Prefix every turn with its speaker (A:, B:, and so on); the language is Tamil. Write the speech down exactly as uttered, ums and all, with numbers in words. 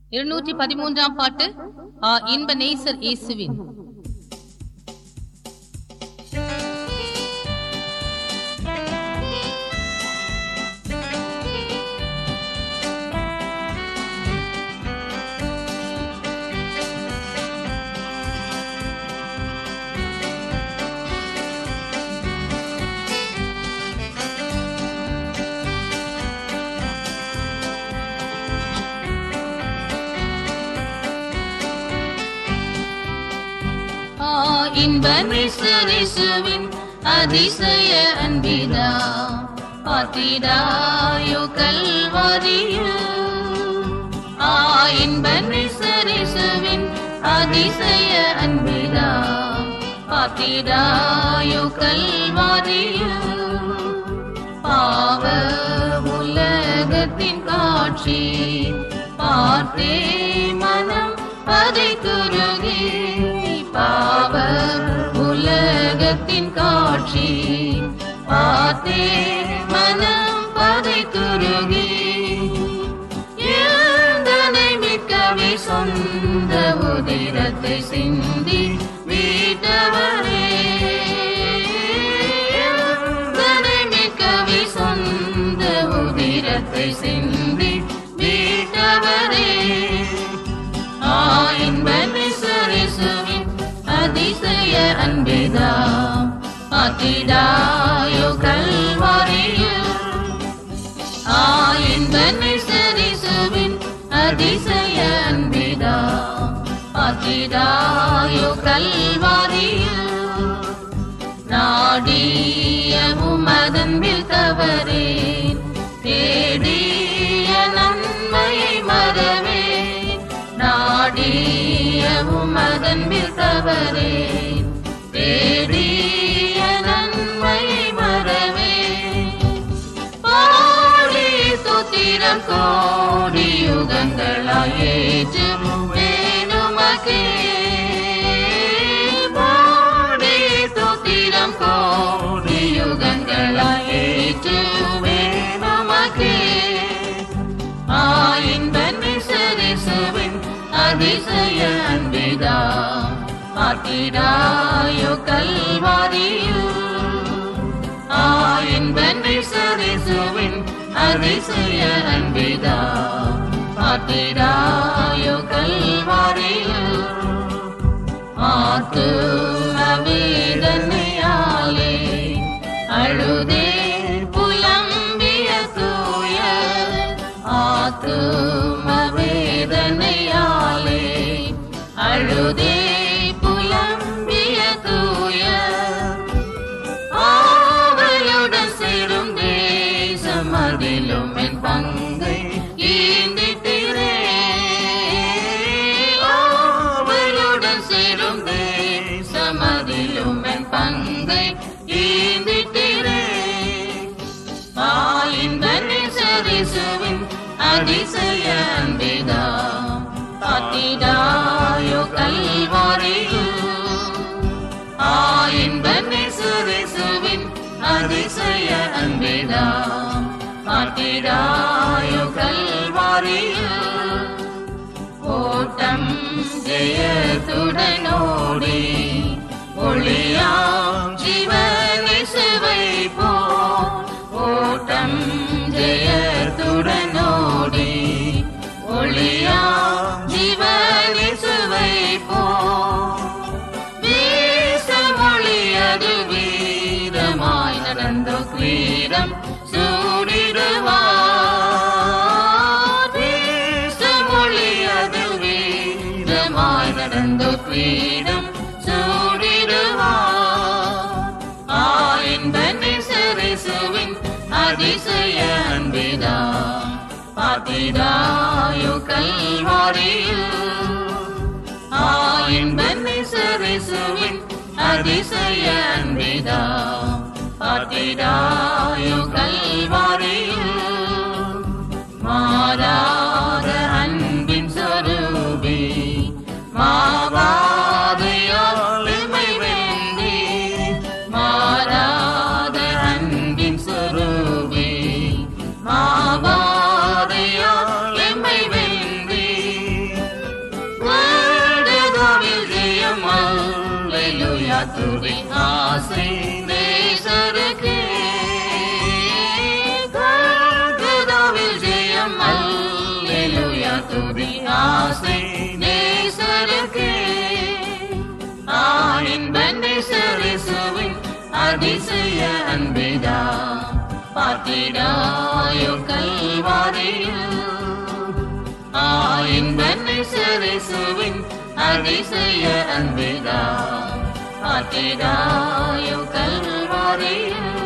A: இருநூற்றி பதிமூன்றாம் பாட்டு ஆ இன்ப நேசர் இயேசுவின். இன்ப நேசர் இயேசுவின் அதிசய அன்பிதா பார்த்திடாயோ கல்வாரியில். ஆ இன்ப நேசர் இயேசுவின் அதிசய அன்பிதா பார்த்திடாயோ கல்வாரியில். பாவ உலகத்தின் காட்சி பார்த்தே மனம் பதைத்துருகி. பாவ உலகத்தின் காட்சி பார்த்தே மனம் பதைத்துருகி. எழுந்தனை மிக்கவே சொந்த உதிரத்தை சிந்தி மீட்டவரே. எழுந்தனை மிக்கவே சொந்த உதிரத்தை சிந்தி மீட்டவரே. ஆ இன்ப நேசர் இயேசுவின் அதிசய அன்பிதா பார்த்திடாயோ கல்வாரியில். ஆ இன்ப நேசர் இயேசுவின் அதிசய அன்பிதா பார்த்திடாயோ கல்வாரியில். நாடிய உமதன்பில் தவறேன் தேடிய நன்மையை மறவேன். நாடிய உமதன்பில் தவறேன் தேடிய நன்மையை மறவேன். பாடி ஸ்தோத்திரம் கோடி யுகங்களாய் ஏற்றுவேன் உமக்கே. பாடி ஸ்தோத்திரம் கோடி யுகங்களாய் ஏற்றுவேன் உமக்கே. ஆ இன்ப நேசர் இயேசுவின் அதிசய அன்பிதா பார்த்திடாயோ கல்வாரியில். ஆ இன்ப நேசர் இயேசுவின் அதிசய அன்பிதா பார்த்திடாயோ கல்வாரியில். ஆத்தும வேதனையாலே அழுதே புலம்பிய தூய. ஆத்தும வேதனையாலே அழுதே புலம்பிய தூய. ஆவலுடன் சேரும் தேசம் அதிலும் என் பங்கை ஈந்திட்டிரே. ஆவலுடன் சேரும் தேசம் அதிலும் என் பங்கை ஈந்திட்டிரே. ஆ இன்ப நேசர் இயேசுவின் அதிசய அன்பிதா பார்த்திடாயோ கல்வாரியில். ஆ இன்ப நேசர் இயேசுவின் அதிசய அன்பிதா பார்த்திடாயோ கல்வாரியில். ஓட்டம் ஜெயத்துடன் ஓடி ஒளியாம் ஜீவன் இயேசுவை போல். ஓட்டம் ஜெயத்துடன் ஓடி ஒளியாம் ஜீவன் இயேசுவை போல். வீசமொழியது வீரமாய் நடந்தோ கிரீடம் சூடிடுவார். வீசமொழியது வீரமாய் நடந்தோ கிரீடம் சூடிடுவார். ஆ இன்ப நேசர் இயேசுவின் அதிசய அன்பிதா பார்த்திடாயோ கல்வாரியில். ஆ இன்ப நேசர் இயேசுவின் அதிசய அன்பிதா பார்த்திடாயோ கல்வாரியில். மாறாத அன்பின் சொரூபி மாவாதையால் எம்மை வென்றி. மாறாத அன்பின் சொரூபி மாவாதையால் எம்மை வென்றி.
B: ஆசை நேசருக்கே இன்ப நேசரேசுவின் அதிசய அன்பிதா பார்த்திடாயோ கல்வாரியில். இன்ப நேசரேசுவின் அதிசய அன்பிதா பார்த்திடாயோ கல்வாரியில்.